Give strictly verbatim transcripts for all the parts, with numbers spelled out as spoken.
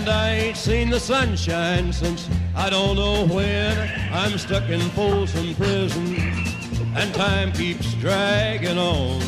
And I ain't seen the sunshine since I don't know when. I'm stuck in Folsom Prison, and time keeps dragging on.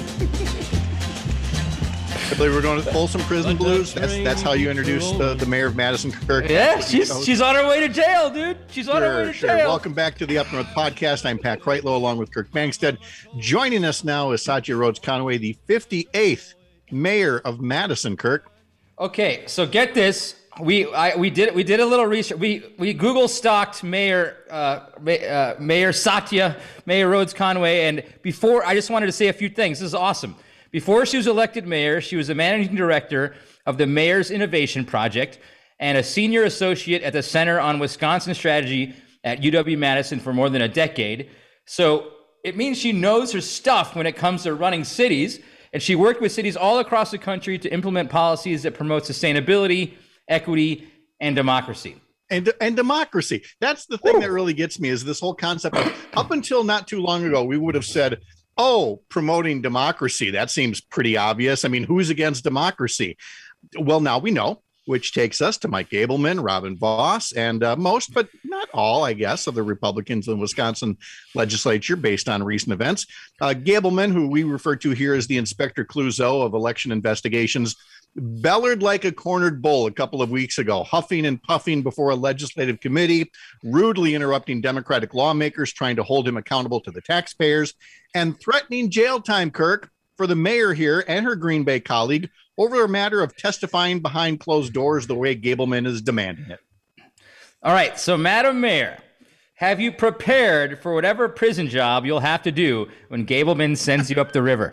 I believe we're going to Folsom Prison Blues. That's that's how you introduce the, the mayor of Madison Kirk. Yeah, she's she's on her way to jail, dude. She's on sure, her way to sure. jail. Welcome back to the Up North Podcast. I'm Pat Kreitlow along with Kirk Bangstead. Joining us now is Satya Rhodes Conway, the fifty-eighth mayor of Madison, Kirk. Okay, so get this. We I, we did we did a little research. We we Google stalked Mayor uh, uh, Mayor Satya Mayor Rhodes Conway, and before I just wanted to say a few things. This is awesome. Before she was elected mayor, she was the managing director of the Mayor's Innovation Project and a senior associate at the Center on Wisconsin Strategy at U W-Madison for more than a decade. So it means she knows her stuff when it comes to running cities, and she worked with cities all across the country to implement policies that promote sustainability, equity, and democracy. And, and democracy. That's the thing Ooh. that really gets me is this whole concept of up until not too long ago, we would have said, oh, promoting democracy. That seems pretty obvious. I mean, who's against democracy? Well, now we know, which takes us to Mike Gableman, Robin Vos, and uh, most, but not all, I guess, of the Republicans in the Wisconsin legislature based on recent events. Uh, Gableman, who we refer to here as the Inspector Clouseau of election investigations, bellered like a cornered bull a couple of weeks ago, huffing and puffing before a legislative committee, rudely interrupting Democratic lawmakers trying to hold him accountable to the taxpayers, and threatening jail time, Kirk, for the mayor here and her Green Bay colleague over a matter of testifying behind closed doors the way Gableman is demanding it. All right, so Madam Mayor, have you prepared for whatever prison job you'll have to do when Gableman sends you up the river?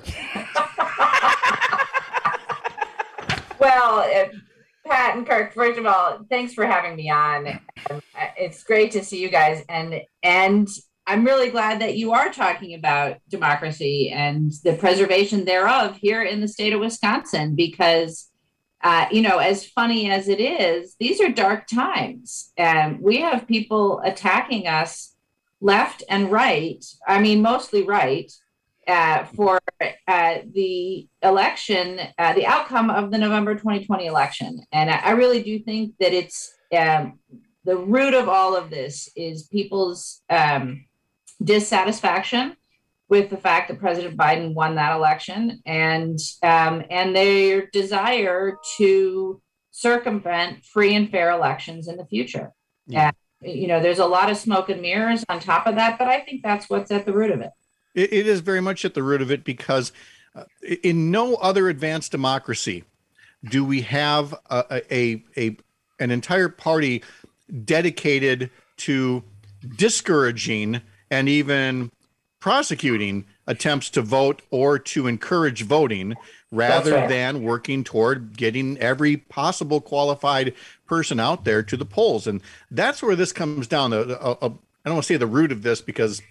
Well, uh, Pat and Kirk, first of all, thanks for having me on. Um, it's great to see you guys. And and I'm really glad that you are talking about democracy and the preservation thereof here in the state of Wisconsin, because, uh, you know, as funny as it is, these are dark times. And we have people attacking us left and right. I mean, mostly right. Uh, for uh, the election, uh, the outcome of the November twenty twenty election. And I, I really do think that it's um, the root of all of this is people's um, dissatisfaction with the fact that President Biden won that election and um, and their desire to circumvent free and fair elections in the future. Yeah. Uh, you know, there's a lot of smoke and mirrors on top of that, but I think that's what's at the root of it. It, it is very much at the root of it because uh, in no other advanced democracy do we have a, a, a an entire party dedicated to discouraging and even prosecuting attempts to vote or to encourage voting rather right. than working toward getting every possible qualified person out there to the polls. And that's where this comes down. A, a, a, I don't want to say the root of this because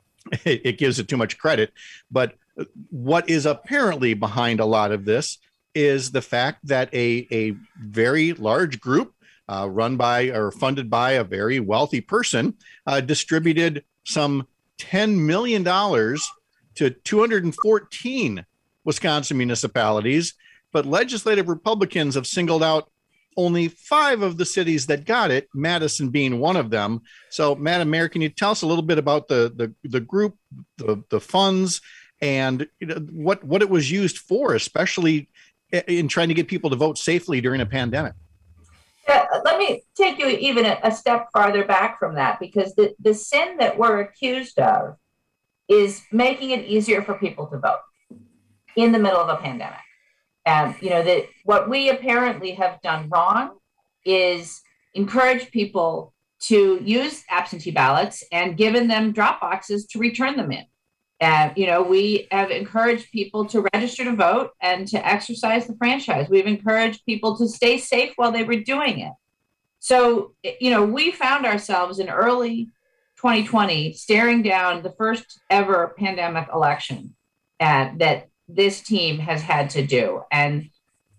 it gives it too much credit. But what is apparently behind a lot of this is the fact that a, a very large group uh, run by or funded by a very wealthy person uh, distributed some ten million dollars to two hundred fourteen Wisconsin municipalities. But legislative Republicans have singled out only five of the cities that got it, Madison being one of them. So, Madam Mayor, can you tell us a little bit about the the, the group, the, the funds, and you know, what, what it was used for, especially in trying to get people to vote safely during a pandemic? Uh, let me take you even a, a step farther back from that, because the, the sin that we're accused of is making it easier for people to vote in the middle of a pandemic. Um, you know, that what we apparently have done wrong is encourage people to use absentee ballots and given them drop boxes to return them in. Uh, you know, we have encouraged people to register to vote and to exercise the franchise. We've encouraged people to stay safe while they were doing it. So, you know, we found ourselves in early twenty twenty staring down the first ever pandemic election uh, that this team has had to do. And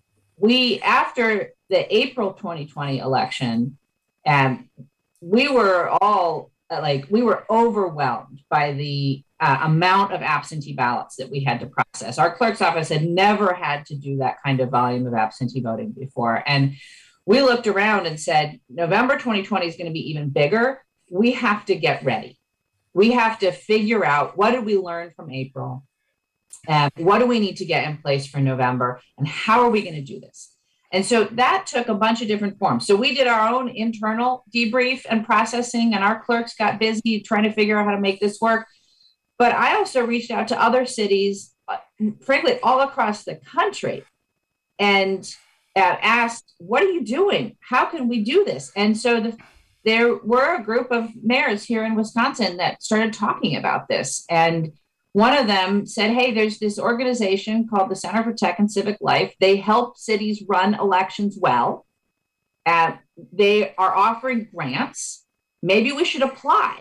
we, after the April twenty twenty election, um, we were all uh, like, we were overwhelmed by the uh, amount of absentee ballots that we had to process. Our clerk's office had never had to do that kind of volume of absentee voting before. And we looked around and said, November twenty twenty is going to be even bigger. We have to get ready. We have to figure out, what did we learn from April? And what do we need to get in place for November? And how are we going to do this? And so that took a bunch of different forms. So we did our own internal debrief and processing, and our clerks got busy trying to figure out how to make this work. But I also reached out to other cities, uh, frankly, all across the country, and uh, asked, what are you doing? How can we do this? And so the, there were a group of mayors here in Wisconsin that started talking about this. And one of them said, hey, there's this organization called the Center for Tech and Civic Life. They help cities run elections well. Uh, they are offering grants. Maybe we should apply.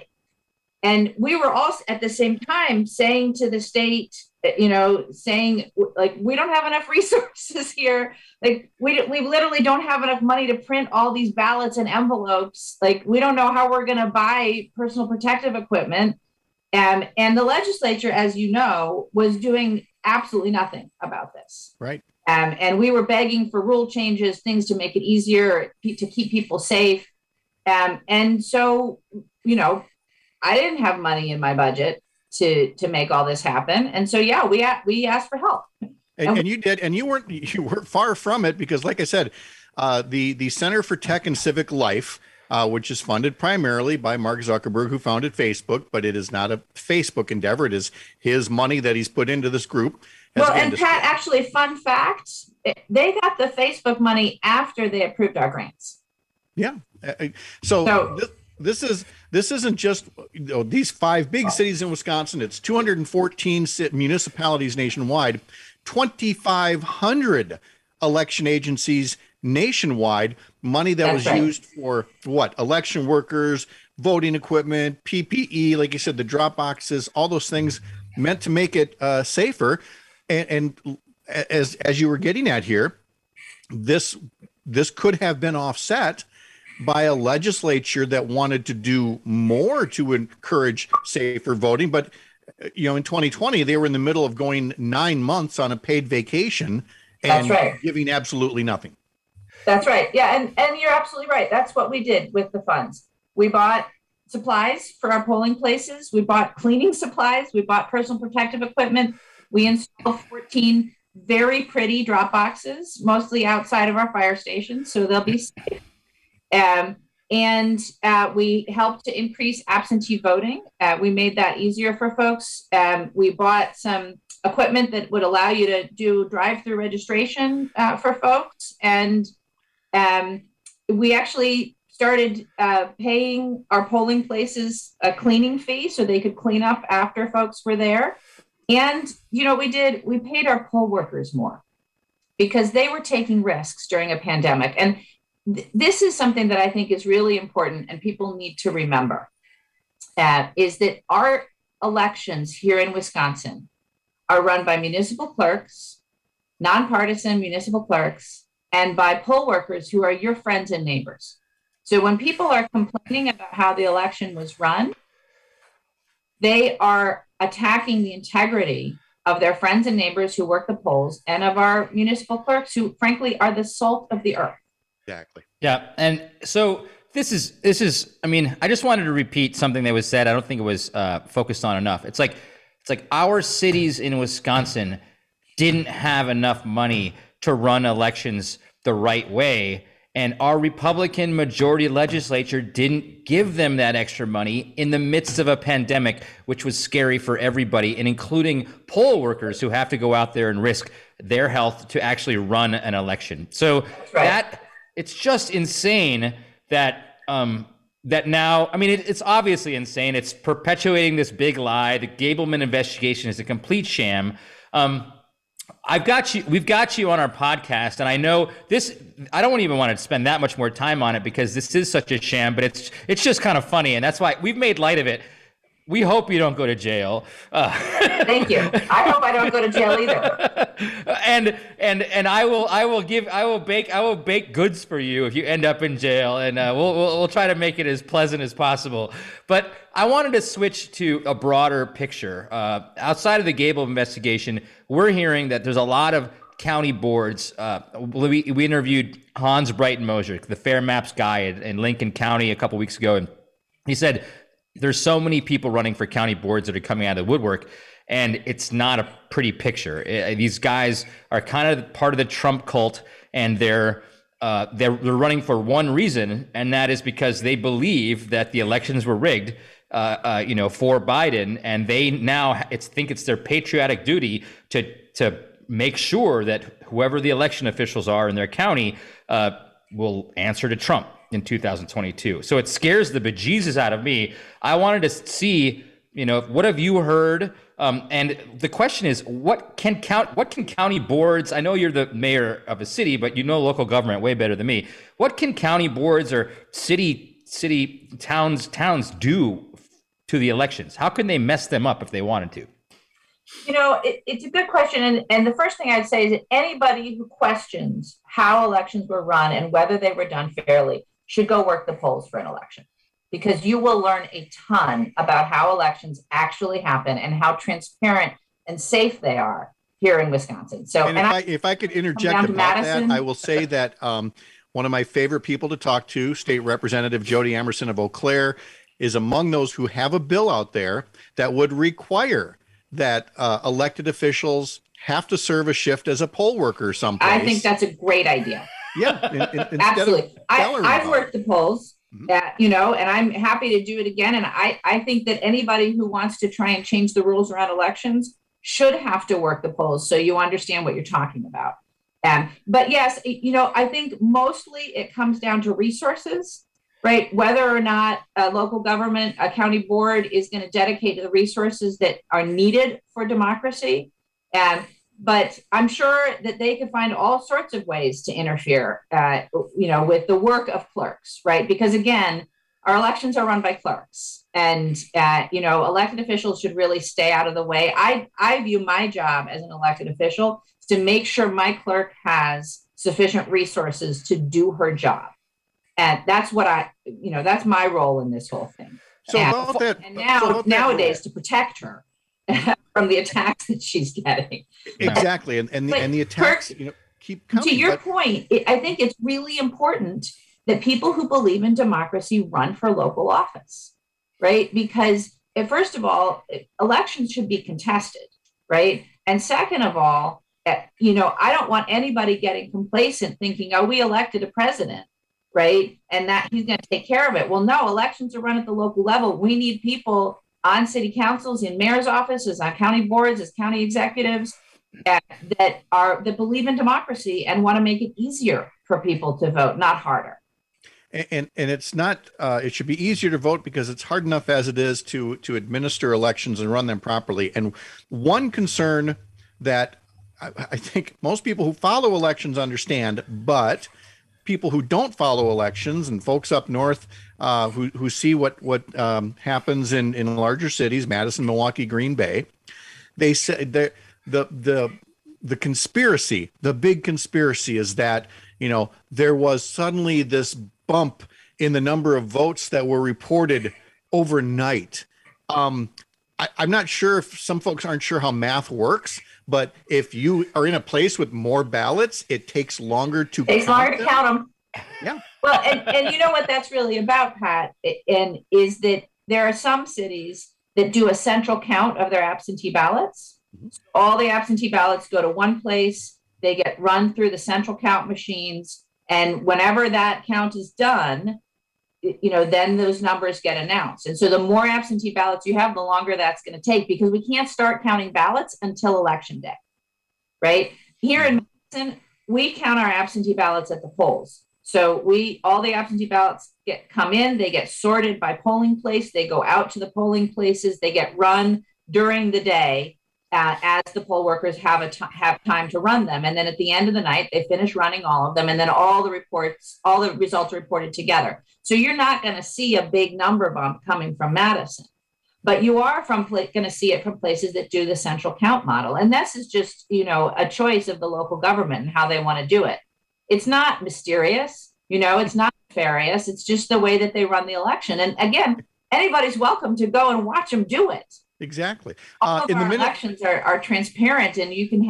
And we were also at the same time saying to the state, you know, saying like, we don't have enough resources here. Like we, we literally don't have enough money to print all these ballots and envelopes. Like we don't know how we're going to buy personal protective equipment. Um, and the legislature, as you know, was doing absolutely nothing about this. Right. Um, and we were begging for rule changes, things to make it easier to keep people safe. Um, and so, you know, I didn't have money in my budget to to make all this happen. And so, yeah, we we asked for help. And, and, and you did, and you weren't you weren't far from it, because, like I said, uh, the the Center for Tech and Civic Life, uh, which is funded primarily by Mark Zuckerberg, who founded Facebook, but it is not a Facebook endeavor. It is his money that he's put into this group. Well, and Pat, actually, fun fact, they got the Facebook money after they approved our grants. Yeah. So, so this, this is this isn't just, you know, these five big cities in Wisconsin. It's two hundred fourteen municipalities nationwide, twenty-five hundred election agencies nationwide, money that That's was right. used for what? Election workers, voting equipment, P P E, like you said, the drop boxes, all those things meant to make it uh, safer. And, and as as you were getting at here, this this could have been offset by a legislature that wanted to do more to encourage safer voting. But, you know, in twenty twenty, they were in the middle of going nine months on a paid vacation and That's right. giving absolutely nothing. That's right. Yeah. And, and you're absolutely right. That's what we did with the funds. We bought supplies for our polling places. We bought cleaning supplies. We bought personal protective equipment. We installed fourteen very pretty drop boxes, mostly outside of our fire stations, so they'll be safe. Um, and uh, we helped to increase absentee voting. Uh, we made that easier for folks. Um, we bought some equipment that would allow you to do drive-through registration uh, for folks. And um, we actually started uh, paying our polling places a cleaning fee so they could clean up after folks were there. And, you know, we did, we paid our poll workers more because they were taking risks during a pandemic. And th- this is something that I think is really important and people need to remember, uh, is that our elections here in Wisconsin are run by municipal clerks, nonpartisan municipal clerks, and by poll workers who are your friends and neighbors. So when people are complaining about how the election was run, they are attacking the integrity of their friends and neighbors who work the polls and of our municipal clerks who, frankly, are the salt of the earth. Exactly. Yeah. And so this is, this is, I mean, I just wanted to repeat something that was said. I don't think it was uh, focused on enough. It's like, it's like our cities in Wisconsin didn't have enough money to run elections the right way. And our Republican majority legislature didn't give them that extra money in the midst of a pandemic, which was scary for everybody, and including poll workers who have to go out there and risk their health to actually run an election. So right. that it's just insane that um, that now, I mean, it, it's obviously insane. It's perpetuating this big lie. The Gableman investigation is a complete sham. Um, I've got you, we've got you on our podcast, and I know this, I don't even want to spend that much more time on it because this is such a sham, but it's it's just kind of funny, and that's why we've made light of it. We hope you don't go to jail. Uh, Thank you. I hope I don't go to jail either. And and and I will I will give I will bake I will bake goods for you if you end up in jail, and uh, we'll, we'll we'll try to make it as pleasant as possible. But I wanted to switch to a broader picture. Uh, outside of the Gable investigation, we're hearing that there's a lot of county boards. Uh, we, we interviewed Hans Breitenmoser, the Fair Maps guy in, in Lincoln County a couple weeks ago, and he said there's so many people running for county boards that are coming out of the woodwork, and it's not a pretty picture. It, these guys are kind of part of the Trump cult, and they're uh, they're they're running for one reason, and that is because they believe that the elections were rigged, uh, uh, you know, for Biden, and they now it's think it's their patriotic duty to to make sure that whoever the election officials are in their county uh, will answer to Trump in two thousand twenty-two. So it scares the bejesus out of me. I wanted to see, you know, what have you heard? Um, and the question is, what can count? What can county boards? I know you're the mayor of a city, but you know local government way better than me. What can county boards or city city towns towns do to the elections? How can they mess them up if they wanted to? You know, it, it's a good question. And, and the first thing I'd say is that anybody who questions how elections were run and whether they were done fairly should go work the polls for an election, because you will learn a ton about how elections actually happen and how transparent and safe they are here in Wisconsin. So, and, and if, I, I, if I could interject about Madison. that, I will say that um, one of my favorite people to talk to, State Representative Jody Emerson of Eau Claire, is among those who have a bill out there that would require that uh, elected officials have to serve a shift as a poll worker someplace. I think that's a great idea. Yeah, in, in, absolutely. I, I've about. worked the polls, Mhm. uh, you know, and I'm happy to do it again. And I, I think that anybody who wants to try and change the rules around elections should have to work the polls so you understand what you're talking about. Um, but yes, you know, I think mostly it comes down to resources, right? Whether or not a local government, a county board is going to dedicate the resources that are needed for democracy. And But I'm sure that they could find all sorts of ways to interfere, uh, you know, with the work of clerks, right? Because again, our elections are run by clerks, and uh, you know, elected officials should really stay out of the way. I I view my job as an elected official to make sure my clerk has sufficient resources to do her job, and that's what I, you know, that's my role in this whole thing. So and, about that, and now so about nowadays that, to protect her from the attacks that she's getting. Exactly, and and the, But and the attacks, Kirk, you know, keep coming. to your but, point, it, I think it's really important that people who believe in democracy run for local office, right? Because uh, first of all, elections should be contested, right? And second of all, uh, you know, I don't want anybody getting complacent thinking, oh, we elected a president, right? And that he's going to take care of it. Well, no, elections are run at the local level. We need people on city councils, in mayor's offices, on county boards, as county executives, uh, that are that believe in democracy and want to make it easier for people to vote, not harder. And, and and it's not. Uh, it should be easier to vote because it's hard enough as it is to to administer elections and run them properly. And one concern that I, I think most people who follow elections understand, but people who don't follow elections and folks up north uh, who who see what what um, happens in in larger cities, Madison, Milwaukee, Green Bay, they say the the the the conspiracy, the big conspiracy, is that, you know, there was suddenly this bump in the number of votes that were reported overnight. Um, I, I'm not sure if some folks aren't sure how math works, but if you are in a place with more ballots, it takes longer to It takes count longer to them. count them. Yeah. Well, and, and you know what that's really about, Pat, and is that there are some cities that do a central count of their absentee ballots. Mhm. All the absentee ballots go to one place. They get run through the central count machines. And whenever that count is done, you know, then those numbers get announced. And so the more absentee ballots you have, the longer that's going to take, because we can't start counting ballots until election day, right? Here in Madison, we count our absentee ballots at the polls. So we, all the absentee ballots get come in, they get sorted by polling place, they go out to the polling places, they get run during the day uh, as the poll workers have a t- have time to run them. And then at the end of the night, they finish running all of them. And then all the reports, all the results are reported together. So you're not going to see a big number bump coming from Madison, but you are from pla- going to see it from places that do the central count model. And this is just, you know, a choice of the local government and how they want to do it. It's not mysterious, you know, it's not nefarious. It's just the way that they run the election. And again, anybody's welcome to go and watch them do it. Exactly. All Uh, of in the our minute, elections are, are transparent, and you can have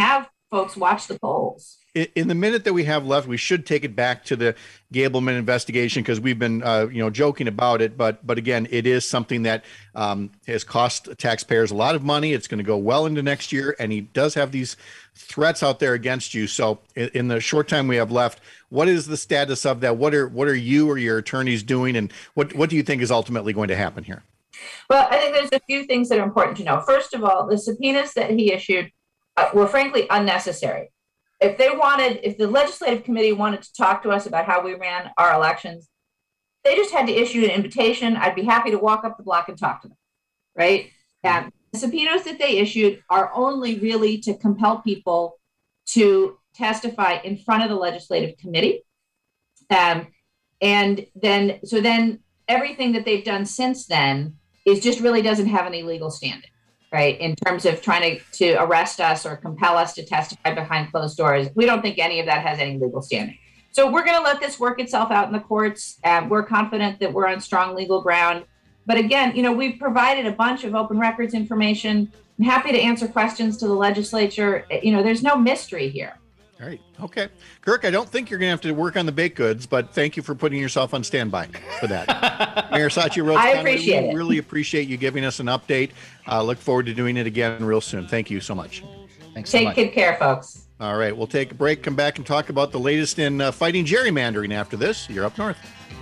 folks watch the polls. In the minute that we have left, we should take it back to the Gableman investigation because we've been, uh, you know, joking about it. But but again, it is something that um, has cost taxpayers a lot of money. It's going to go well into next year, and he does have these threats out there against you. So in, in the short time we have left, what is the status of that? What are what are you or your attorneys doing, and what what do you think is ultimately going to happen here? Well, I think there's a few things that are important to know. First of all, the subpoenas that he issued uh, were frankly unnecessary. If they wanted, if the legislative committee wanted to talk to us about how we ran our elections, they just had to issue an invitation. I'd be happy to walk up the block and talk to them, right? Um, the subpoenas that they issued are only really to compel people to testify in front of the legislative committee. Um, and then, so then everything that they've done since then is just really doesn't have any legal standing. Right, in terms of trying to, to arrest us or compel us to testify behind closed doors. We don't think any of that has any legal standing. So we're going to let this work itself out in the courts. Um, we're confident that we're on strong legal ground. But again, you know, we've provided a bunch of open records information. I'm happy to answer questions to the legislature. You know, there's no mystery here. All right. Okay. Kirk, I don't think you're going to have to work on the baked goods, but thank you for putting yourself on standby for that. Mayor Satya Rhodes I Conway, appreciate we it. really appreciate you giving us an update. Uh, look forward to doing it again real soon. Thank you so much. Thanks so Take much. good care, folks. All right. We'll take a break, come back and talk about the latest in uh, fighting gerrymandering after this. You're up north.